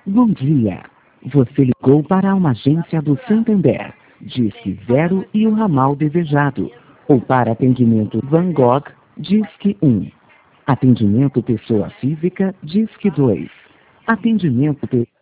Bom dia. Você ligou para uma agência do Santander. Disque 0 e o ramal desejado. Ou para atendimento Van Gogh, Disque 1. Atendimento pessoa física, Disque 2. Atendimento